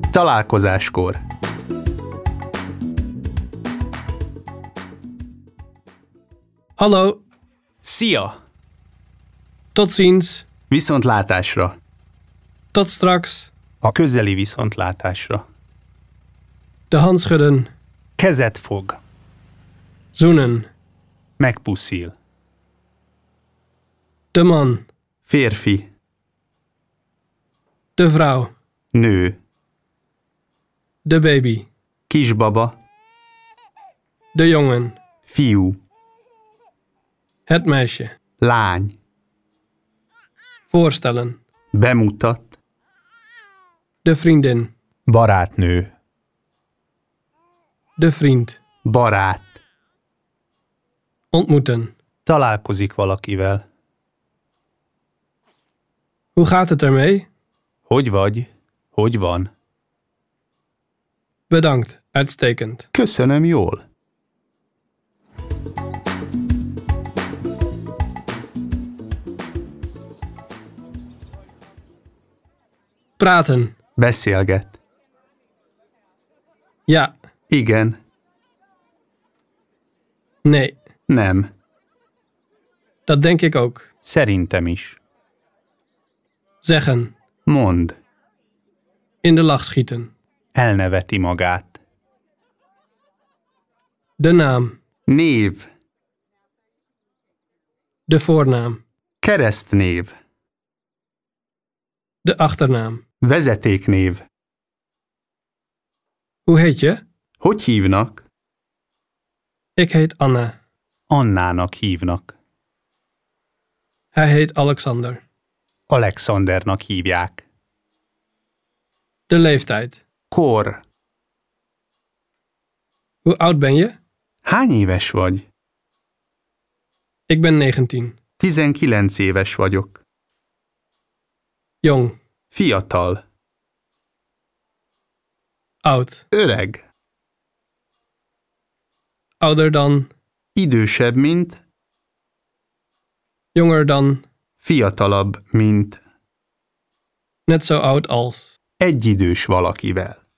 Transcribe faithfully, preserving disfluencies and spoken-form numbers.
Találkozáskor. Hallo, Szia! tot ziens, Viszontlátásra. tot straks. A közeli viszontlátásra. De hand schudden, Kezet fog. zoenen. Megpuszil. De man, Férfi. de vrouw, Nő. de baby, Kisbaba. de jongen, Fiú. het meisje. Lány. Voorstellen, Bemutat. de vriendin, Barátnő. de vriend. Barát. Ontmoeten. Találkozik valakivel. Hoe gaat het ermee? Hogy vagy? Hogy van? Bedankt, uitstekend. Köszönöm jól. Praten. Beszélget. Ja, Igen. nee, Nem. dat denk ik ook. Szerintem is. Zeggen, Mond. in de lach schieten. Elneveti magát. De naam, Név. de voornaam, Keresztnév. de achternaam. Vezetéknév. Hoe heet je? Hogy hívnak? Ik heet Anna. Annának hívnak. Hij heet Alexander. Alexandernak hívják. De leeftijd. Kor. Hoe oud ben je? Hány éves vagy? Ik ben negentien. Tizenkilenc éves vagyok. Jong. Fiatal. Oud. Öreg. Ouder dan. Idősebb, mint. Jonger dan. Fiatalabb, mint. Net zo oud als. Egyidős valakivel.